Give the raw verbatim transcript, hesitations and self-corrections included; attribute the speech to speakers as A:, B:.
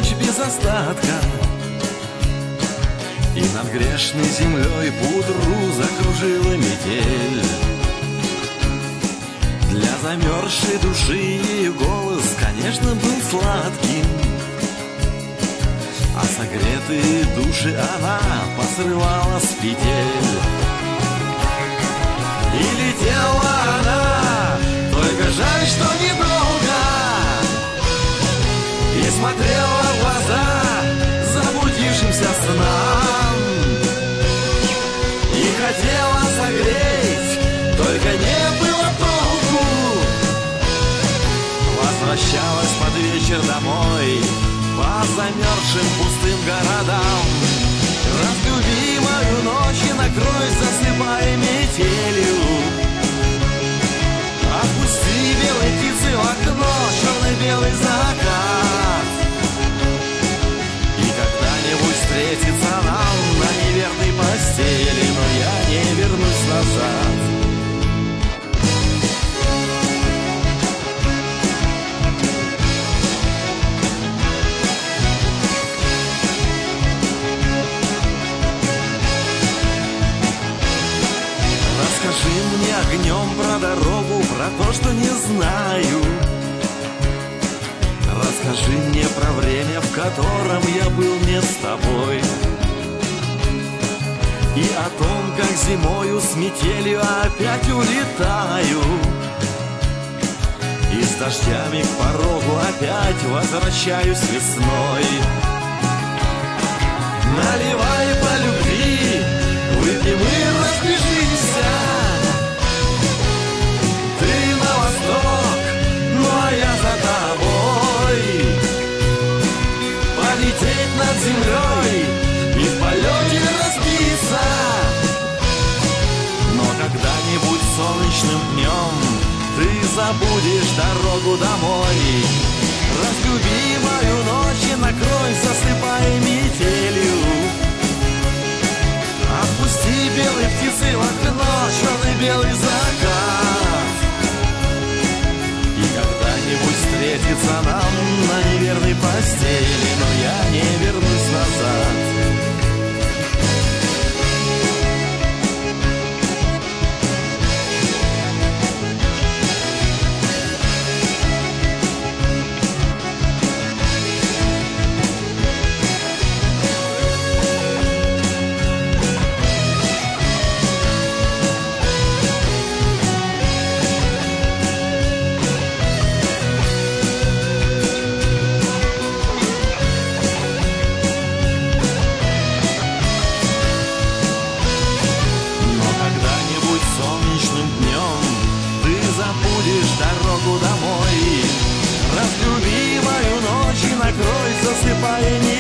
A: ночь без остатка, и над грешной землей поутру закружила метель. Для замерзшей души ее голос, конечно, был сладким, а согретые души она посрывала с петель. И летела она, только жаль, что недолго, и смотрела в глаза заблудившимся снам. И хотела согреть, только не было толку. Возвращалась под вечер домой по замерзшим пустым городам. Разлюби мою ночь и накрой, засыпая метелью. Отпусти белой птицы в окно черно-белый закат. И когда-нибудь встретится нам на неверной постели, но я не вернусь назад. Расскажи мне огнем про дорогу, про то, что не знаю. Расскажи мне про время, в котором я был не с тобой, и о том, как зимою с метелью опять улетаю, и с дождями к порогу опять возвращаюсь весной. Наливай по любви, выпьем и разбежимся. Ты на восток, ну а я за тобой. Полететь над землей и в полете разбиться. Но когда-нибудь солнечным днем ты забудешь дорогу домой. Разлюби мою ночь и накрой, засыпай метелью. Отпусти белые птицы в окно, черно-белый закат. И когда-нибудь встретится нам на неверной постели, но я не вернусь назад. Дорогу домой. Разлюби мою ночь и накрой, засыпая не